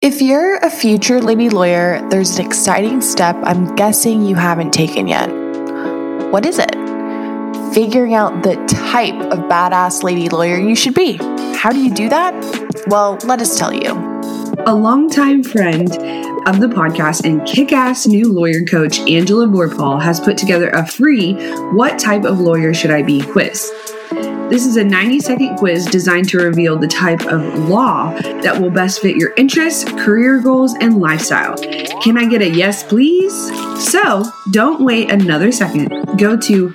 If you're a future lady lawyer, there's an exciting step I'm guessing you haven't taken yet. What is it? Figuring out the type of badass lady lawyer you should be. How do you do that? Well, let us tell you. A longtime friend of the podcast and kick-ass new lawyer coach, Angela Vorpahl, has put together a free What Type of Lawyer Should I Be quiz. This is a 90-second quiz designed to reveal the type of law that will best fit your interests, career goals, and lifestyle. Can I get a yes, please? So don't wait another second. Go to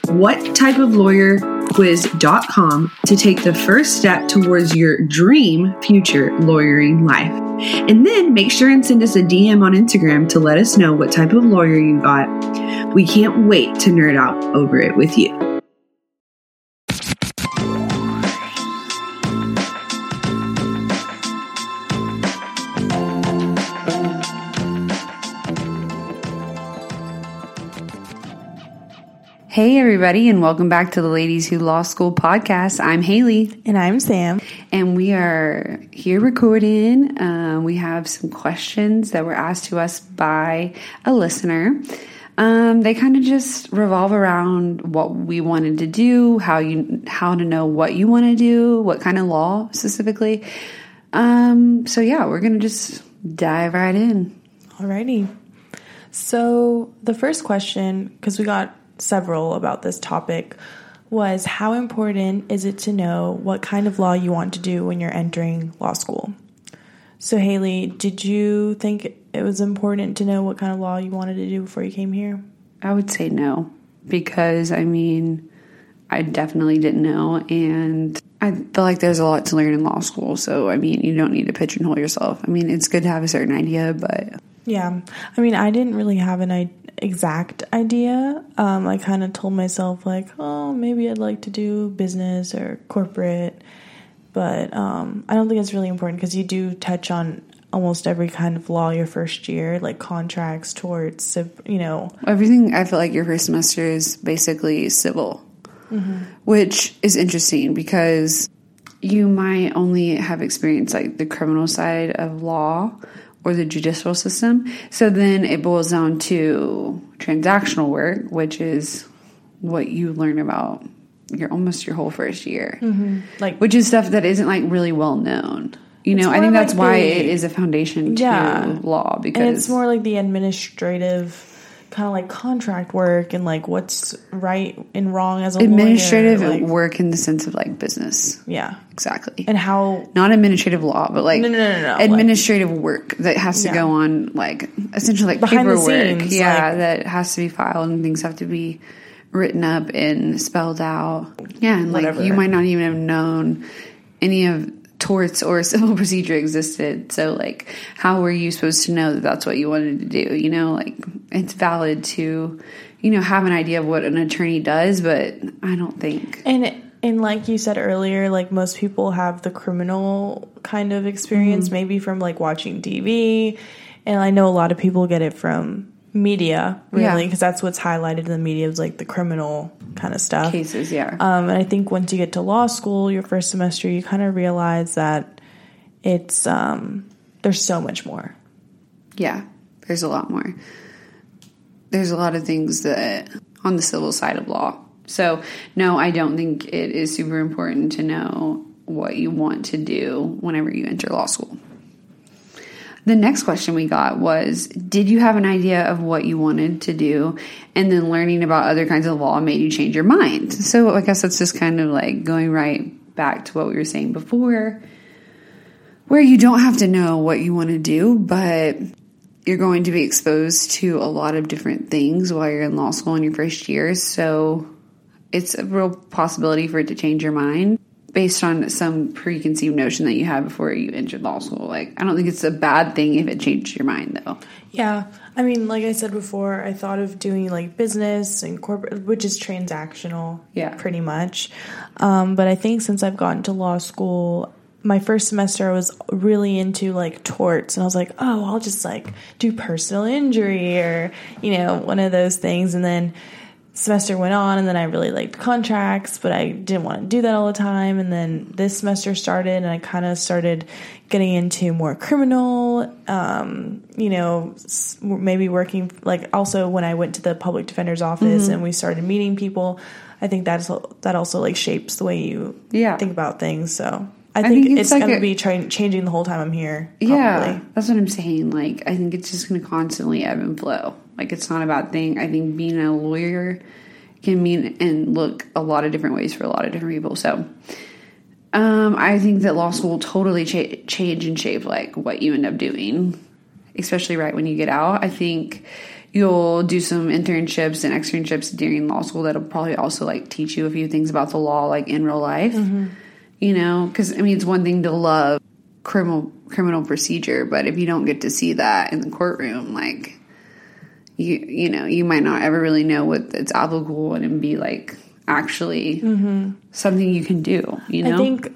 whattypeoflawyerquiz.com to take the first step towards your dream future lawyering life. And then make sure and send us a DM on Instagram to let us know what type of lawyer you got. We can't wait to nerd out over it with you. Hey everybody, and welcome back to the Ladies Who Law School podcast. I'm Haley. And I'm Sam. And we are here recording. We have some questions that were asked to us by a listener. They kind of just revolve around what we wanted to do, how to know what you want to do, what kind of law specifically. So yeah, we're going to just dive right in. Alrighty. So the first question, because we got several about this topic, was how important is it to know what kind of law you want to do when you're entering law school? So Haley, did you think it was important to know what kind of law you wanted to do before you came here? I would say no, because I definitely didn't know, and I feel like there's a lot to learn in law school, so you don't need to pigeonhole yourself. It's good to have a certain idea, but... Yeah, I didn't really have an exact idea. I kind of told myself maybe I'd like to do business or corporate, but I don't think it's really important because you do touch on almost every kind of law your first year, like contracts, torts, Everything. I feel like your first semester is basically civil, which is interesting because you might only have experienced like the criminal side of law or the judicial system. So then it boils down to transactional work, which is what you learn about your whole first year. Which is stuff that isn't really well known. I think that's why it is a foundation to law, because and it's more like the administrative kind of like contract work and like what's right and wrong as a administrative lawyer, work in the sense of like business. Yeah, exactly. And how not administrative law, but like no. administrative work that has to go on, like essentially like behind paperwork. The scenes, that has to be filed and things have to be written up and spelled out. Yeah, and whatever. You might not even have known any of torts or civil procedure existed. So how were you supposed to know that that's what you wanted to do? It's valid to, have an idea of what an attorney does, but I don't think. And like you said earlier, most people have the criminal kind of experience, maybe from watching TV. And I know a lot of people get it from media, really, because that's what's highlighted in the media is the criminal kind of stuff. Cases, yeah. And I think once you get to law school, your first semester, you kind of realize that it's, there's so much more. Yeah, there's a lot more. There's a lot of things that on the civil side of law. So, no, I don't think it is super important to know what you want to do whenever you enter law school. The next question we got was, did you have an idea of what you wanted to do, and then learning about other kinds of law made you change your mind? So I guess that's just kind of going right back to what we were saying before, where you don't have to know what you want to do, but you're going to be exposed to a lot of different things while you're in law school in your first year. So it's a real possibility for it to change your mind based on some preconceived notion that you had before you entered law school. I don't think it's a bad thing if it changed your mind, though. Yeah. Like I said before, I thought of doing business and corporate, which is transactional, pretty much. But I think since I've gotten to law school, my first semester I was really into torts, and I was I'll just do personal injury or, one of those things. And then semester went on, and then I really liked contracts, but I didn't want to do that all the time. And then this semester started, and I kind of started getting into more criminal, maybe working, like, also when I went to the public defender's office and we started meeting people, I think that also like shapes the way you think about things. So I think it's like going to be changing the whole time I'm here. Probably. Yeah, that's what I'm saying. Like, I think it's just going to constantly ebb and flow. Like, it's not a bad thing. I think being a lawyer can mean and look a lot of different ways for a lot of different people. So, I think that law school will totally change and shape, like, what you end up doing, especially right when you get out. I think you'll do some internships and externships during law school that'll probably also, like, teach you a few things about the law, like, in real life. You know, because, I mean, it's one thing to love criminal procedure, but if you don't get to see that in the courtroom, like, you might not ever really know what it's applicable and be, like, actually something you can do, you know? I think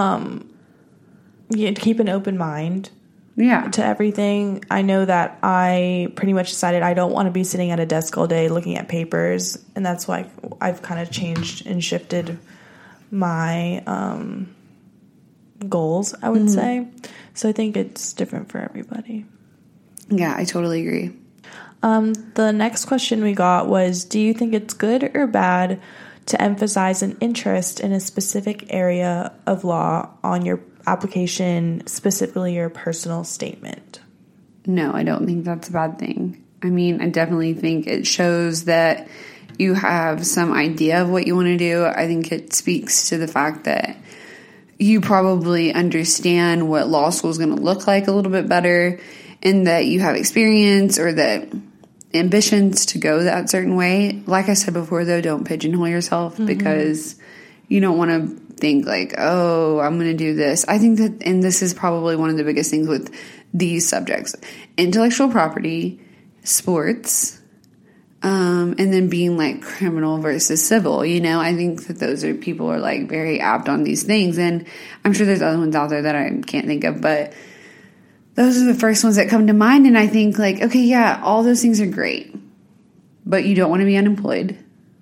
you keep an open mind to everything. I know that I pretty much decided I don't want to be sitting at a desk all day looking at papers, and that's why I've kind of changed and shifted my goals, I would say. So I think it's different for everybody. Yeah, I totally agree. The next question we got was, do you think it's good or bad to emphasize an interest in a specific area of law on your application, specifically your personal statement? No, I don't think that's a bad thing. I mean, I definitely think it shows that you have some idea of what you want to do. I think it speaks to the fact that you probably understand what law school is going to look like a little bit better, and that you have experience or that ambitions to go that certain way. Like I said before, though, don't pigeonhole yourself because you don't want to think like, oh, I'm going to do this. I think that, and this is probably one of the biggest things with these subjects, intellectual property, sports, and then being like criminal versus civil, you know, I think that those are people are like very apt on these things. And I'm sure there's other ones out there that I can't think of, but those are the first ones that come to mind. And I think like, okay, yeah, all those things are great, but you don't want to be unemployed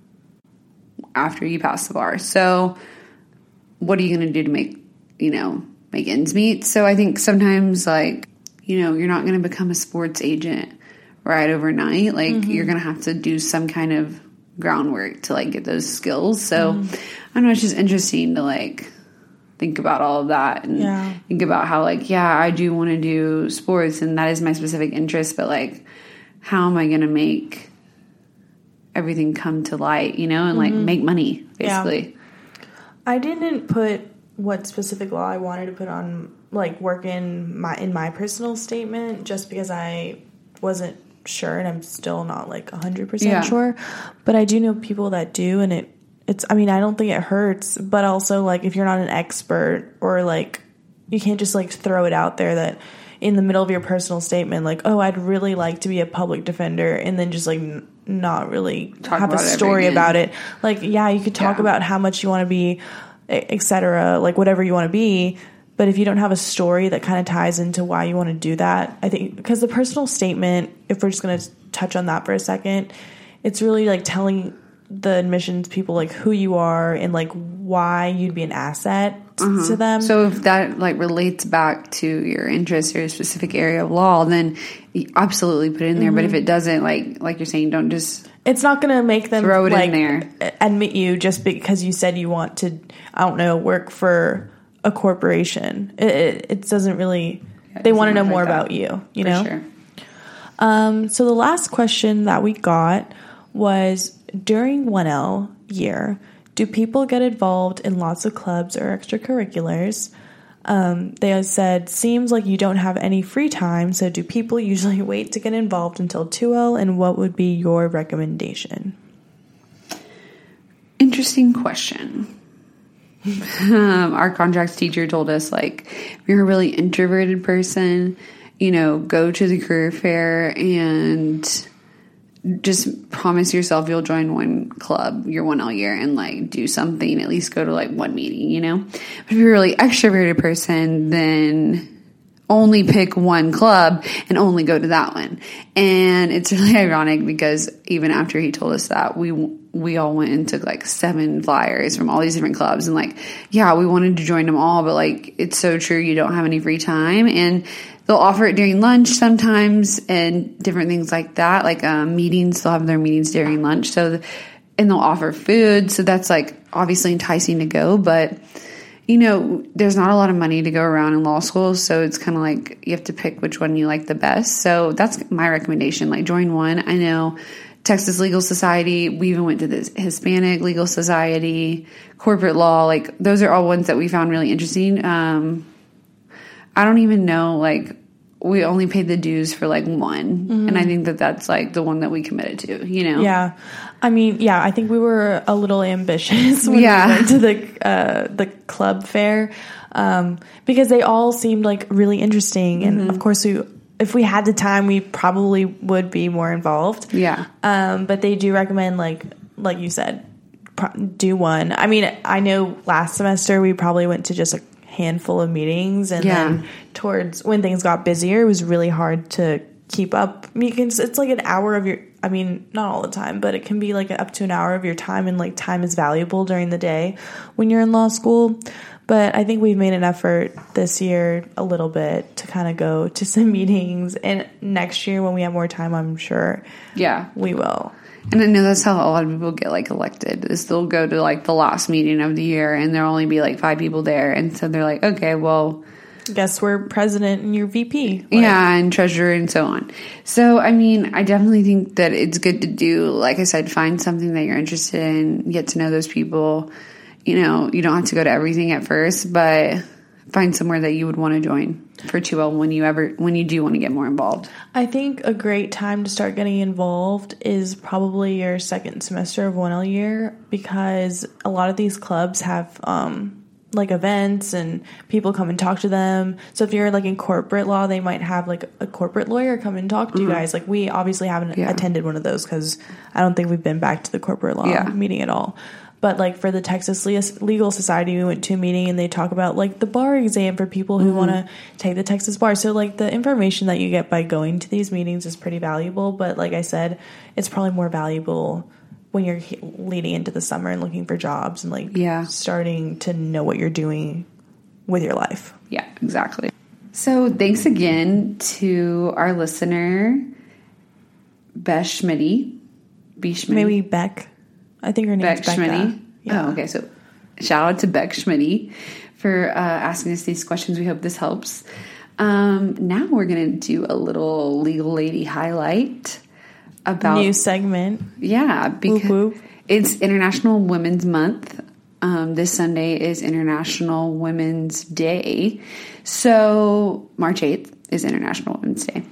after you pass the bar. So what are you going to do to make ends meet? So I think sometimes like, you're not going to become a sports agent right overnight. Like you're going to have to do some kind of groundwork to like get those skills. So I don't know, it's just interesting to like think about all of that and think about how like, yeah, I do want to do sports and that is my specific interest, but like, how am I going to make everything come to light, and like make money basically. Yeah. I didn't put what specific law I wanted to put on like work in my personal statement just because I wasn't sure, and I'm still not like 100% sure, but I do know people that do, and it's I mean, I don't think it hurts, but also like if you're not an expert or like you can't just like throw it out there that in the middle of your personal statement like, oh, I'd really like to be a public defender, and then just like not really have a story about it. Like, yeah, you could talk about how much you want to be, etc., like whatever you want to be, but if you don't have a story that kind of ties into why you want to do that, I think, because the personal statement, if we're just going to touch on that for a second, it's really like telling the admissions people like who you are and like why you'd be an asset to them. So if that like relates back to your interest or a specific area of law, then you absolutely put it in there. But if it doesn't, like you're saying, don't just... It's not going to make them throw it like, in there. Admit you just because you said you want to, I don't know, work for a corporation. It doesn't really... they want to know more about you, you know? Sure. So the last question that we got was, during 1L year, do people get involved in lots of clubs or extracurriculars? They said, seems like you don't have any free time, so do people usually wait to get involved until 2L, and what would be your recommendation? Interesting question. Our contracts teacher told us, like, if you're a really introverted person, go to the career fair and just promise yourself you'll join one club your 1L year and like do something, at least go to like one meeting, But if you're a really extroverted person, then only pick one club and only go to that one. And it's really ironic because even after he told us that, we all went and took like 7 flyers from all these different clubs. And like, yeah, we wanted to join them all, but like, it's so true. You don't have any free time, and they'll offer it during lunch sometimes and different things like that. Like, meetings, they'll have their meetings during lunch. And they'll offer food. So that's like obviously enticing to go, but you know, there's not a lot of money to go around in law school. So it's kind of like you have to pick which one you like the best. So that's my recommendation. Like, join one. I know Texas Legal Society. We even went to this Hispanic Legal Society, corporate law. Like, those are all ones that we found really interesting. I don't even know, like, we only paid the dues for like one. Mm-hmm. And I think that that's like the one that we committed to, you know? Yeah. I mean, yeah, I think we were a little ambitious when we went to the club fair, because they all seemed like really interesting. And of course if we had the time, we probably would be more involved. Yeah. But they do recommend, like you said, do one. I mean, I know last semester we probably went to just a handful of meetings, and then towards when things got busier, it was really hard to keep up. I mean, it's like an hour of your, I mean, not all the time, but it can be like up to an hour of your time, and like time is valuable during the day when you're in law school. But I think we've made an effort this year a little bit to kind of go to some meetings, and next year when we have more time, I'm sure we will. And I know that's how a lot of people get like elected, is they'll go to like the last meeting of the year and there'll only be like 5 people there. And so they're like, okay, well, guess we're president and you're VP. Like, yeah, and treasurer and so on. So, I mean, I definitely think that it's good to do, like I said, find something that you're interested in, get to know those people. You know, you don't have to go to everything at first, but find somewhere that you would want to join for 2L when you do want to get more involved. I think a great time to start getting involved is probably your second semester of 1L year, because a lot of these clubs have like events and people come and talk to them. So if you're like in corporate law, they might have like a corporate lawyer come and talk to you guys. Like, we obviously haven't attended one of those because I don't think we've been back to the corporate law meeting at all. But like for the Texas Legal Society, we went to a meeting and they talk about like the bar exam for people who want to take the Texas bar. So like the information that you get by going to these meetings is pretty valuable. But like I said, it's probably more valuable when you're leading into the summer and looking for jobs and like starting to know what you're doing with your life. Yeah, exactly. So thanks again to our listener, Besh Schmitty. Maybe Beck. I think her name's Becca. Schmitty. Yeah. Oh, okay. So shout out to Beck Schmitty for asking us these questions. We hope this helps. Now we're going to do a little legal lady highlight about new segment. Yeah, because whoop, whoop. It's International Women's Month. This Sunday is International Women's Day. So March 8th is International Women's Day.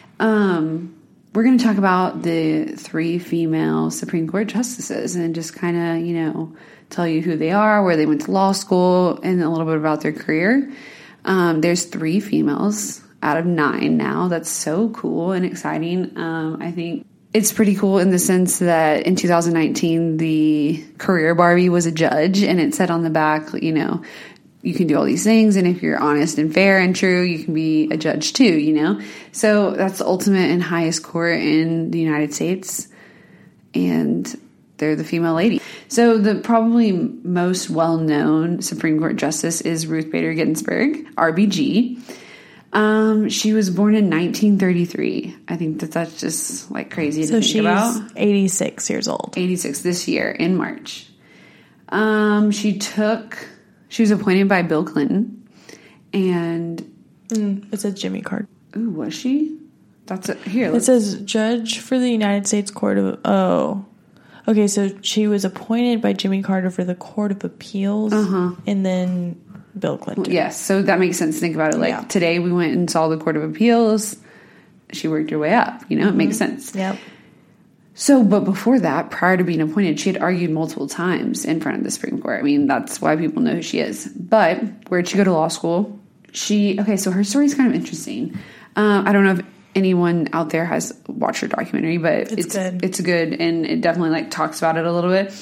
We're going to talk about the 3 female Supreme Court justices and just kind of, you know, tell you who they are, where they went to law school, and a little bit about their career. There's 3 females out of 9 now. That's so cool and exciting. I think it's pretty cool in the sense that in 2019, the career Barbie was a judge, and it said on the back, you know, you can do all these things, and if you're honest and fair and true, you can be a judge too, you know? So that's the ultimate and highest court in the United States, and they're the female lady. So the probably most well-known Supreme Court justice is Ruth Bader Ginsburg, RBG. She was born in 1933. I think that's just like crazy to think about. So she's 86 years old. 86 this year in March. She was appointed by Bill Clinton, and it says Jimmy Carter. Ooh, was she? That's it. Here, it says judge for the United States Court of. Oh, okay. So she was appointed by Jimmy Carter for the Court of Appeals, and then Bill Clinton. Yes, so that makes sense. Think about it. Like today, we went and saw the Court of Appeals. She worked her way up. You know, it makes sense. Yep. So, but before that, prior to being appointed, she had argued multiple times in front of the Supreme Court. I mean, that's why people know who she is. But where'd she go to law school? So her story is kind of interesting. I don't know if anyone out there has watched her documentary, but it's good. It's good, and it definitely like talks about it a little bit.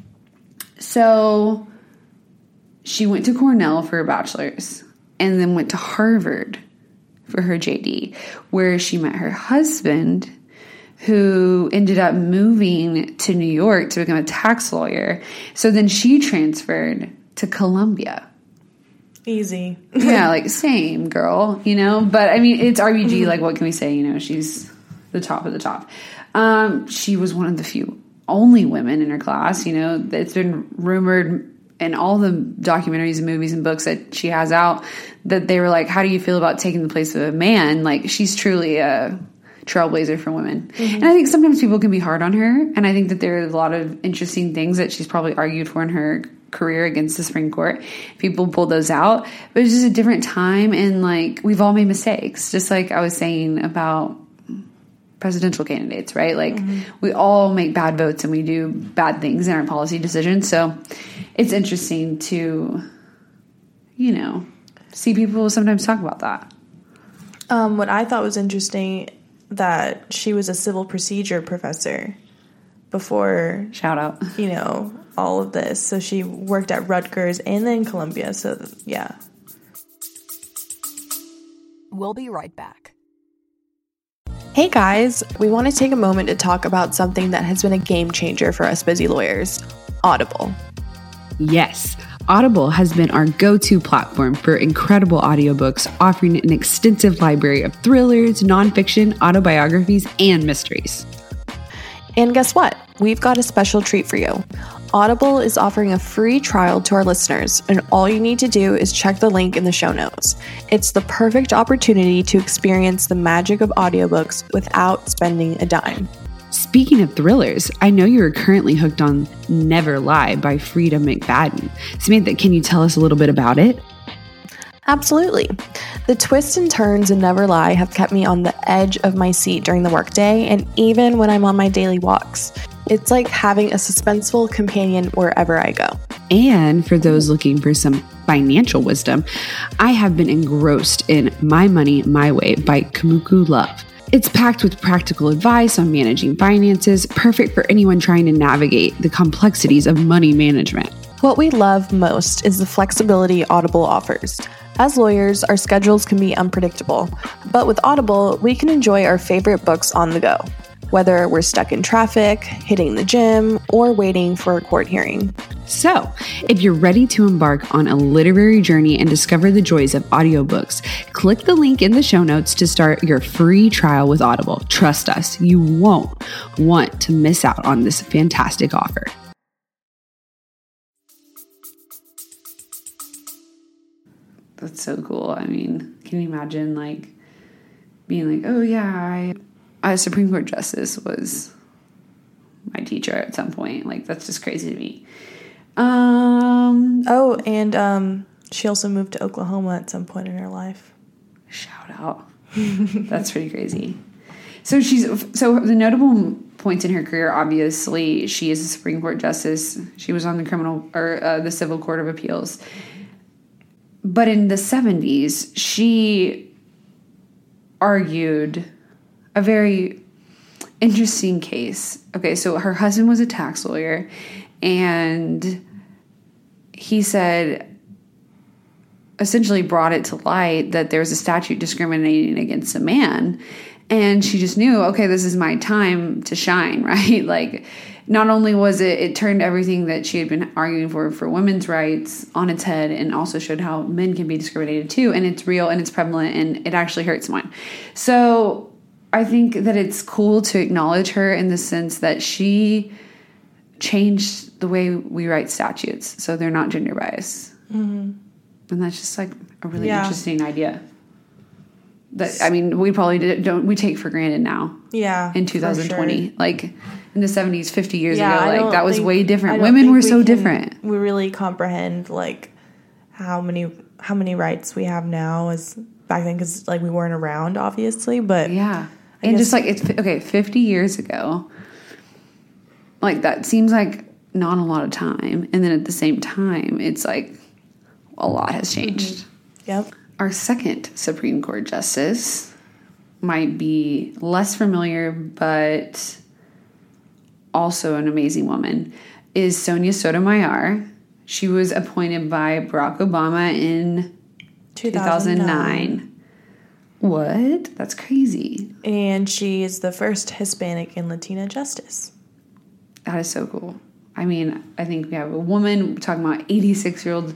So she went to Cornell for a bachelor's and then went to Harvard for her JD, where she met her husband, who ended up moving to New York to become a tax lawyer. So then she transferred to Columbia. Easy. Yeah, like same girl, you know? But I mean, it's RBG, like what can we say? You know, she's the top of the top. She was one of the few only women in her class, you know. It's been rumored in all the documentaries and movies and books that she has out that they were like, how do you feel about taking the place of a man? Like, she's truly a trailblazer for women. And I think sometimes people can be hard on her, and I think that there are a lot of interesting things that she's probably argued for in her career against the Supreme Court. People pull those out, but it's just a different time, and like, we've all made mistakes, just like I was saying about presidential candidates, right? Like, we all make bad votes and we do bad things in our policy decisions. So it's interesting to, you know, see people sometimes talk about that. What I thought was interesting, that she was a civil procedure professor before, Shout out, you know, all of this. So she worked at Rutgers and then Columbia. So yeah. We'll be right back. Hey guys, we want to take a moment to talk about something that has been a game changer for us busy lawyers, Audible. Yes, Audible has been our go-to platform for incredible audiobooks, offering an extensive library of thrillers, nonfiction, autobiographies, and mysteries. And guess what? We've got a special treat for you. Audible is offering a free trial to our listeners, and all you need to do is check the link in the show notes. It's the perfect opportunity to experience the magic of audiobooks without spending a dime. Speaking of thrillers, I know you are currently hooked on Never Lie by Frida McFadden. Samantha, can you tell us a little bit about it? Absolutely. The twists and turns in Never Lie have kept me on the edge of my seat during the workday and even when I'm on my daily walks. It's like having a suspenseful companion wherever I go. And for those looking for some financial wisdom, I have been engrossed in My Money, My Way by Kamuku Love. It's packed with practical advice on managing finances, perfect for anyone trying to navigate the complexities of money management. What we love most is the flexibility Audible offers. As lawyers, our schedules can be unpredictable, but with Audible, we can enjoy our favorite books on the go, whether we're stuck in traffic, hitting the gym, or waiting for a court hearing. So, if you're ready to embark on a literary journey and discover the joys of audiobooks, click the link in the show notes to start your free trial with Audible. Trust us, you won't want to miss out on this fantastic offer. That's so cool. I mean, can you imagine like being like, oh yeah, a Supreme Court justice was my teacher at some point. Like, that's just crazy to me. She also moved to Oklahoma at some point in her life. Shout out. That's pretty crazy. So the notable points in her career, obviously, she is a Supreme Court justice. She was on the Civil Court of Appeals. But in the 70s, she argued a very interesting case. Okay, so her husband was a tax lawyer, and he said, essentially brought it to light that there was a statute discriminating against a man. And she just knew, okay, this is my time to shine, right? Like, not only was it turned everything that she had been arguing for women's rights on its head, and also showed how men can be discriminated too. And it's real and it's prevalent and it actually hurts someone. So I think that it's cool to acknowledge her in the sense that she changed the way we write statutes so they're not gender biased. Mm-hmm. And that's just like a really interesting idea. That, I mean, we probably we take for granted now. Yeah. In 2020. Sure. Like in the 70s, 50 years ago, like that was way different. Women were so different. We really comprehend like how many rights we have now as back then, because like we weren't around, obviously, but yeah. And just like, it's okay, 50 years ago, like that seems like not a lot of time. And then at the same time, it's like a lot has changed. Mm-hmm. Yep. Our second Supreme Court justice might be less familiar, but also an amazing woman, is Sonia Sotomayor. She was appointed by Barack Obama in 2009. What? That's crazy. And she is the first Hispanic and Latina justice. That is so cool. I mean, I think we have a woman talking about 86-year-old,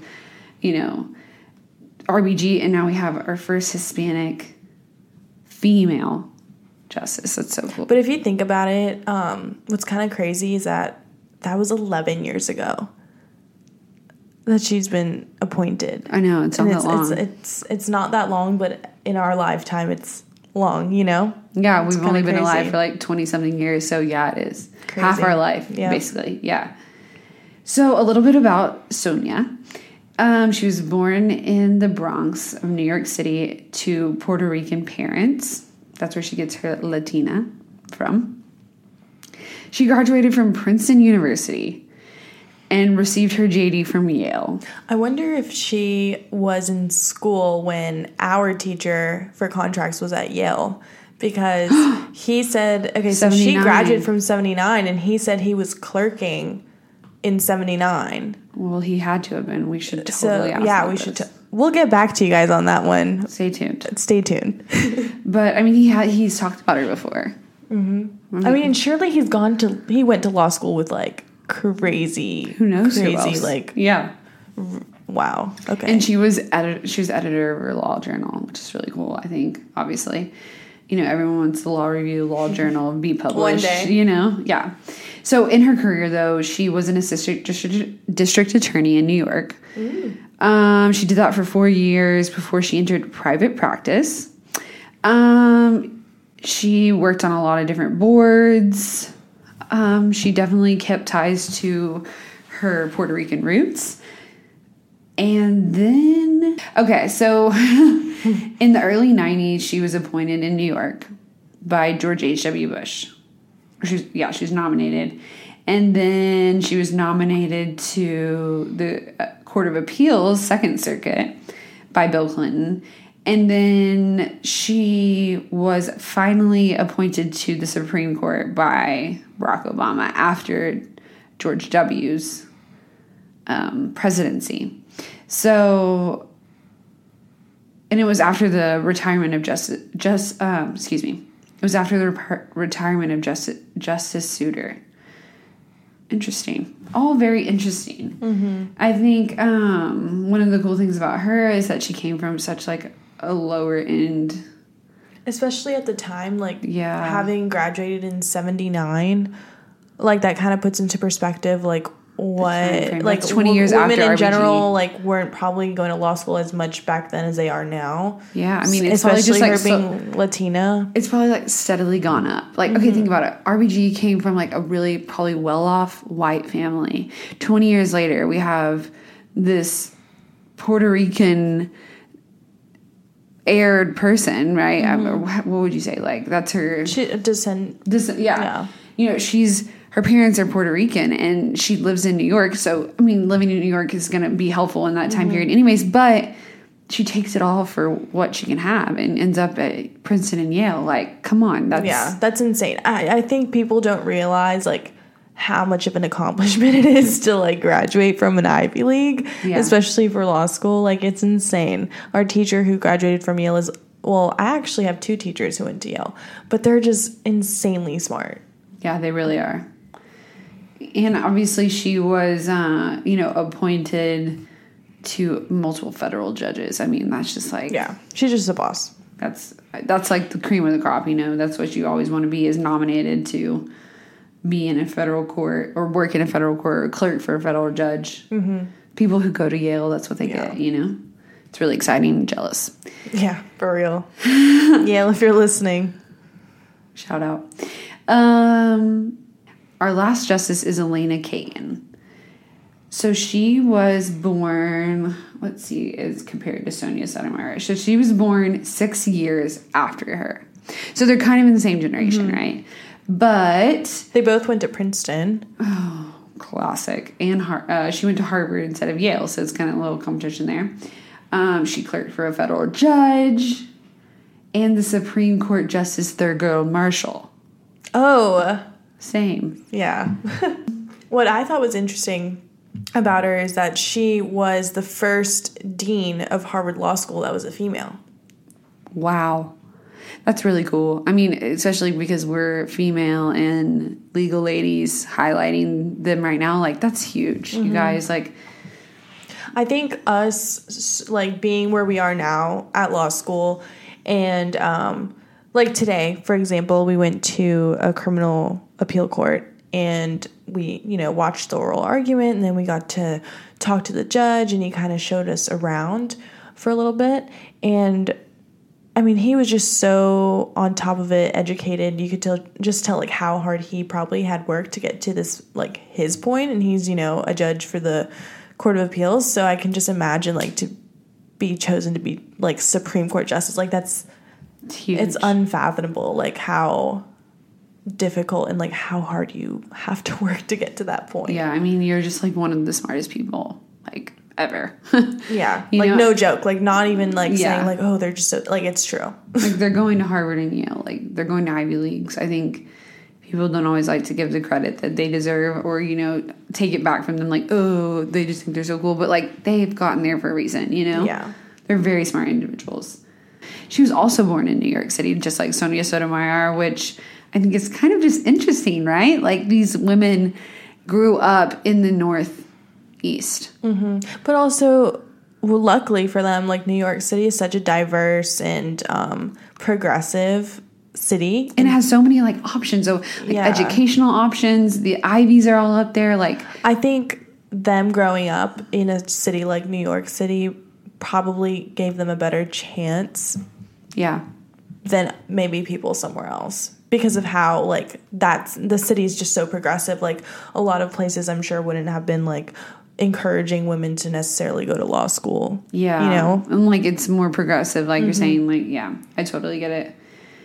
RBG, and now we have our first Hispanic female justice. That's so cool. But if you think about it, what's kind of crazy is that was 11 years ago that she's been appointed. I know, it's not that long. It's not that long, but in our lifetime, it's long, Yeah, we've only been alive for like 20-something years, so yeah, it is. Crazy. Half our life, basically, yeah. So a little bit about Sonia. She was born in the Bronx of New York City to Puerto Rican parents. That's where she gets her Latina from. She graduated from Princeton University and received her JD from Yale. I wonder if she was in school when our teacher for contracts was at Yale, because he said, so she graduated from 79, and he said he was clerking in 79. Well, he had to have been. We should totally ask. Yeah, we should. We'll get back to you guys on that one. Stay tuned. But I mean, he's talked about her before. Mm-hmm. I mean, surely he went to law school with like crazy. Who knows? Crazy, who else? like yeah. Wow. Okay. And she was editor of her law journal, which is really cool. I think, obviously, everyone wants the law review, law journal be published. One day, yeah. So in her career, though, she was an assistant district attorney in New York. She did that for 4 years before she entered private practice. She worked on a lot of different boards. She definitely kept ties to her Puerto Rican roots. And then, so in the early 90s, she was appointed in New York by George H.W. Bush. She was nominated. And then she was nominated to the Court of Appeals, Second Circuit, by Bill Clinton. And then she was finally appointed to the Supreme Court by Barack Obama after George W.'s presidency. So, and it was after the retirement of It was after the retirement of Justice Souter. Interesting. All very interesting. Mm-hmm. I think one of the cool things about her is that she came from such like a lower end. Especially at the time, having graduated in 79, like that kind of puts into perspective, like what, like 20 years women after in RBG. General, weren't probably going to law school as much back then as they are now. Yeah, I mean, it's especially probably just her being Latina. It's probably steadily gone up. Okay, think about it. RBG came from a really probably well-off white family. 20 years later, we have this Puerto Rican aired person, right? What would you say? That's her descent. Yeah. Her parents are Puerto Rican, and she lives in New York. So, I mean, living in New York is going to be helpful in that time period anyways. But she takes it all for what she can have and ends up at Princeton and Yale. Come on. That's insane. I think people don't realize, how much of an accomplishment it is to, graduate from an Ivy League, especially for law school. It's insane. Our teacher who graduated from Yale I actually have 2 teachers who went to Yale, but they're just insanely smart. Yeah, they really are. And obviously she was, appointed to multiple federal judges. I mean, that's just she's just a boss. That's the cream of the crop, That's what you always want to be, is nominated to be in a federal court or work in a federal court or clerk for a federal judge. Mm-hmm. People who go to Yale, that's what they get, It's really exciting and jealous. Yeah, for real. Yale, if you're listening. Shout out. Our last justice is Elena Kagan. So she was born, is compared to Sonia Sotomayor. So she was born 6 years after her. So they're kind of in the same generation, right? But they both went to Princeton. Oh, classic. And she went to Harvard instead of Yale, so it's kind of a little competition there. She clerked for a federal judge and the Supreme Court Justice Thurgood Marshall. Oh. Same. Yeah. What I thought was interesting about her is that she was the first dean of Harvard Law School that was a female. Wow. That's really cool. I mean, especially because we're female and legal ladies, highlighting them right now, like, that's huge. You guys, like... I think us, like, being where we are now at law school and, like, today, for example, we went to a criminal appeal court and we, you know, watched the oral argument, and then we got to talk to the judge, and he kind of showed us around for a little bit. And I mean, he was just so on top of it, educated. You could tell like how hard he probably had worked to get to this, like, his point. And he's, you know, a judge for the Court of Appeals. So I can just imagine, like, to be chosen to be, like, Supreme Court justice, like, that's huge. It's unfathomable, like, how difficult and, like, how hard you have to work to get to that point. Yeah, I mean, you're just, like, one of the smartest people, like, ever. Yeah, You like, know, no joke, like, not even, like, Yeah. saying, like, oh, they're just so, like, it's true. like, they're going to Harvard and Yale. Like, they're going to Ivy Leagues. I think people don't always like to give the credit that they deserve, or, you know, take it back from them, like, oh, they just think they're so cool. But, like, they've gotten there for a reason, you know? Yeah. They're very smart individuals. She was also born in New York City, just like Sonia Sotomayor, which I think is kind of just interesting, right? Like, these women grew up in the Northeast. But also, well, luckily for them, like, New York City is such a diverse and progressive city. And it has so many, like, options. So, like, Yeah. educational options. The Ivies are all up there. Like, I think them growing up in a city like New York City probably gave them a better chance yeah. than maybe people somewhere else, because of how, like, that's, the city is just so progressive. Like, a lot of places I'm sure wouldn't have been, like, encouraging women to necessarily go to law school. Yeah. You know? And, like, it's more progressive, like you're saying. Like, yeah, I totally get it.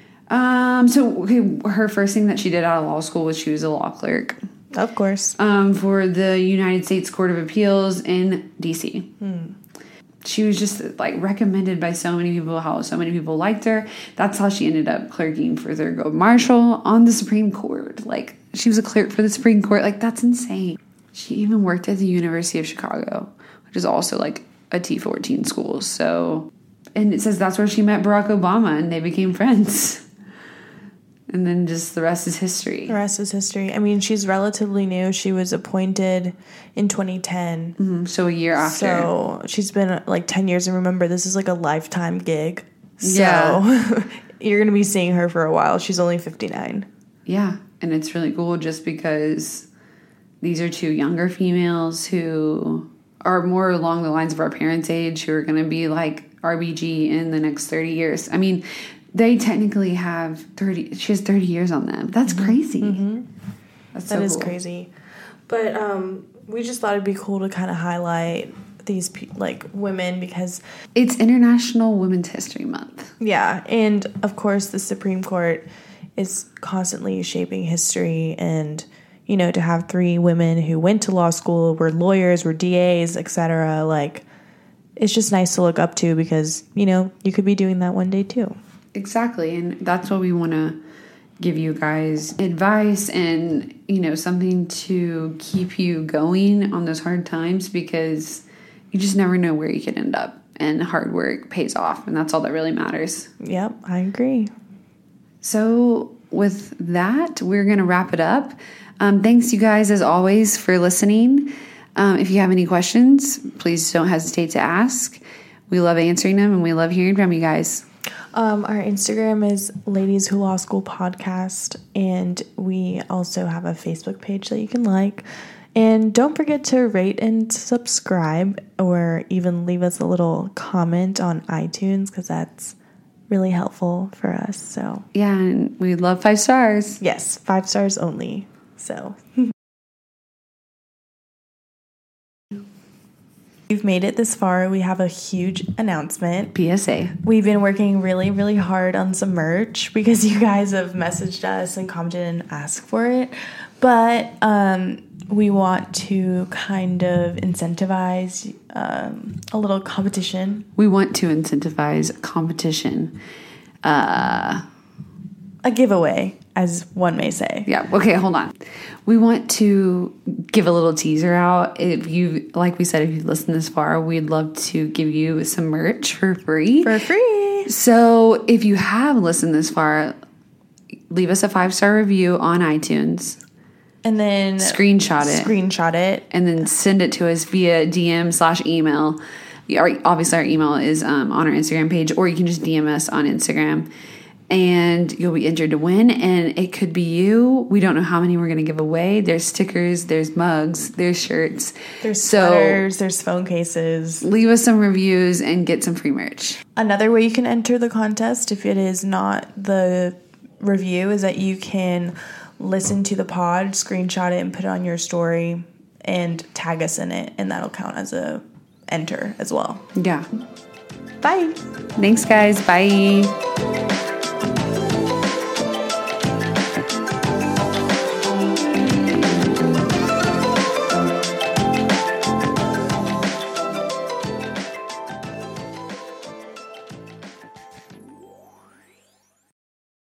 So, okay, her first thing that she did out of law school was she was a law clerk. Of course. For the United States Court of Appeals in D.C. She was just, like, recommended by so many people, how so many people liked her. That's how she ended up clerking for Thurgood Marshall on the Supreme Court. Like, she was a clerk for the Supreme Court. Like, that's insane. She even worked at the University of Chicago, which is also, like, a T14 school. So, and it says that's where she met Barack Obama, and they became friends. And then just the rest is history. The rest is history. I mean, she's relatively new. She was appointed in 2010. So a year after. So she's been, like, 10 years. And remember, this is, like, a lifetime gig. So Yeah. you're going to be seeing her for a while. She's only 59. Yeah. And it's really cool just because these are two younger females who are more along the lines of our parents' age, who are going to be like RBG in the next 30 years. I mean, they technically have 30. She has 30 years on them. That's crazy. That's so That is cool. crazy. But we just thought it'd be cool to kind of highlight these, like, women, because, It's International Women's History Month. yeah. And, of course, the Supreme Court is constantly shaping history, and, you know, to have 3 women who went to law school, were lawyers, were DAs, etc., like, it's just nice to look up to, because, you know, you could be doing that one day too. Exactly. And that's what we want to give you guys, advice and, you know, something to keep you going on those hard times, because you just never know where you could end up, and hard work pays off, and that's all that really matters. Yep, I agree. So with that, we're going to wrap it up. Thanks, you guys, as always, for listening. If you have any questions, please don't hesitate to ask. We love answering them, and we love hearing from you guys. Our Instagram is Ladies Who Law School Podcast, and we also have a Facebook page that you can like. And don't forget to rate and subscribe, or even leave us a little comment on iTunes, because that's really helpful for us. So Yeah, and we love 5 stars. yes, 5 stars only. So you've made it this far. We have a huge announcement. PSA. We've been working really, really hard on some merch, because you guys have messaged us and commented and asked for it. But we want to kind of incentivize a little competition. We want to incentivize competition. A giveaway, as one may say. Yeah. Okay, hold on. We want to give a little teaser out. If you, like we said, if you've listened this far, we'd love to give you some merch for free. For free. So if you have listened this far, leave us a 5-star review on iTunes. And then Screenshot it. And then send it to us via DM/email. Obviously, our email is on our Instagram page, or you can just DM us on Instagram. And you'll be entered to win, and it could be you. We don't know how many we're going to give away. There's stickers, there's mugs, there's shirts. There's sweaters, there's phone cases. Leave us some reviews and get some free merch. Another way you can enter the contest, if it is not the review, is that you can listen to the pod, screenshot it, and put it on your story, and tag us in it, and that'll count as a enter as well. Yeah. Bye. Thanks, guys. Bye.